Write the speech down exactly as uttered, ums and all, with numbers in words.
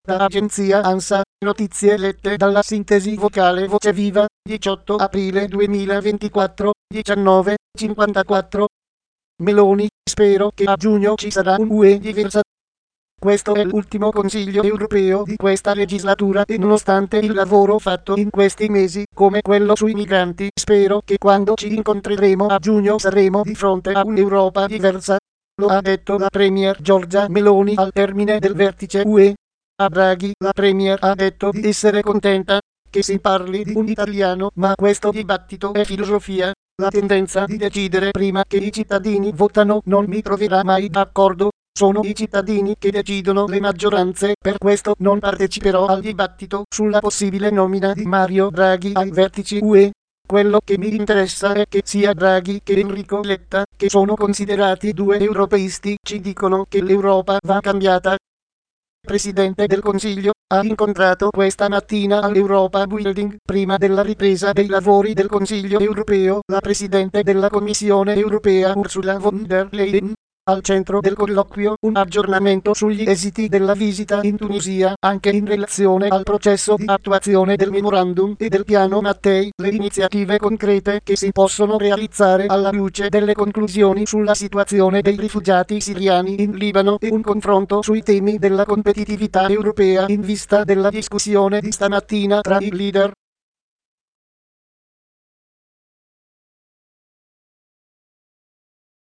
Da agenzia ANSA, notizie lette dalla sintesi vocale Voce Viva, diciotto aprile duemilaventiquattro, diciannove e cinquantaquattro. Meloni, spero che a giugno ci sarà un U E diversa. Questo è l'ultimo Consiglio europeo di questa legislatura e nonostante il lavoro fatto in questi mesi, come quello sui migranti, spero che quando ci incontreremo a giugno saremo di fronte a un'Europa diversa. Lo ha detto la Premier Giorgia Meloni al termine del vertice U E. A Draghi la Premier ha detto di essere contenta che si parli di un italiano, ma questo dibattito è filosofia. La tendenza di decidere prima che i cittadini votano non mi troverà mai d'accordo. Sono i cittadini che decidono le maggioranze, per questo non parteciperò al dibattito sulla possibile nomina di Mario Draghi ai vertici U E. Quello che mi interessa è che sia Draghi che Enrico Letta, che sono considerati due europeisti, ci dicono che l'Europa va cambiata. Il Presidente del Consiglio ha incontrato questa mattina all'Europa Building, prima della ripresa dei lavori del Consiglio europeo, la Presidente della Commissione europea Ursula von der Leyen. Al centro del colloquio un aggiornamento sugli esiti della visita in Tunisia, anche in relazione al processo di attuazione del memorandum e del piano Mattei, le iniziative concrete che si possono realizzare alla luce delle conclusioni sulla situazione dei rifugiati siriani in Libano e un confronto sui temi della competitività europea in vista della discussione di stamattina tra i leader.